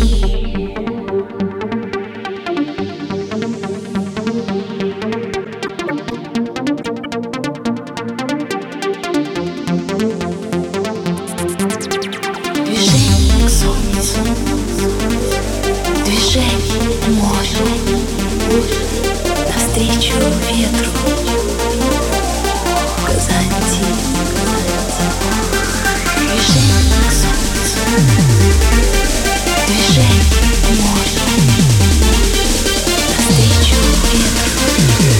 Движение к солнцу, движение к морю, навстречу ветру, Казанти. Движение к солнцу, движение к морю, навстречу ветру,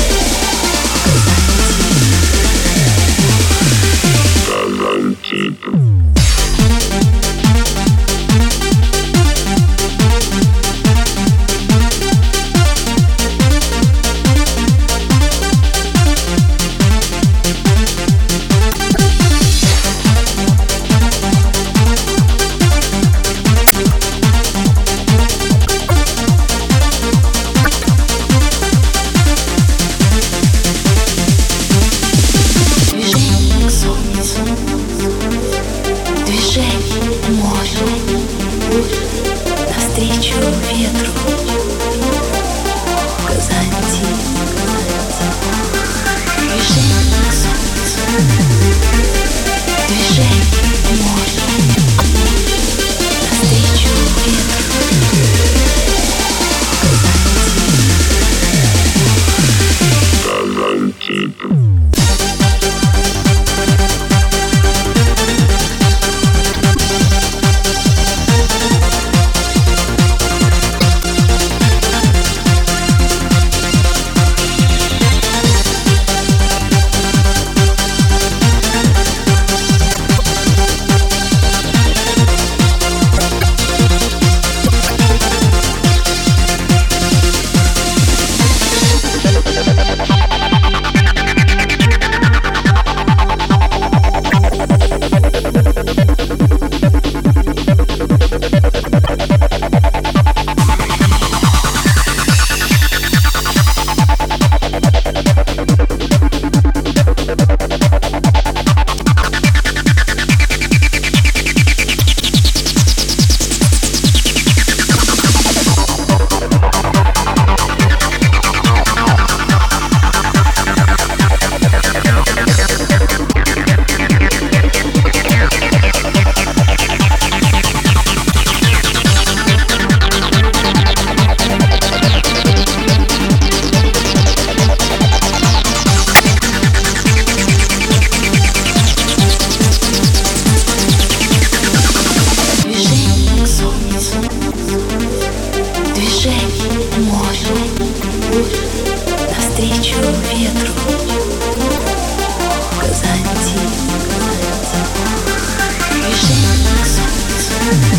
Казанти. Движение к морю, навстречу ветру, Казанти. Движение к солнцу, движение к морю, навстречу ветру, Казанти. Движение к морю, навстречу ветру, Казанти. Движение к солнцу,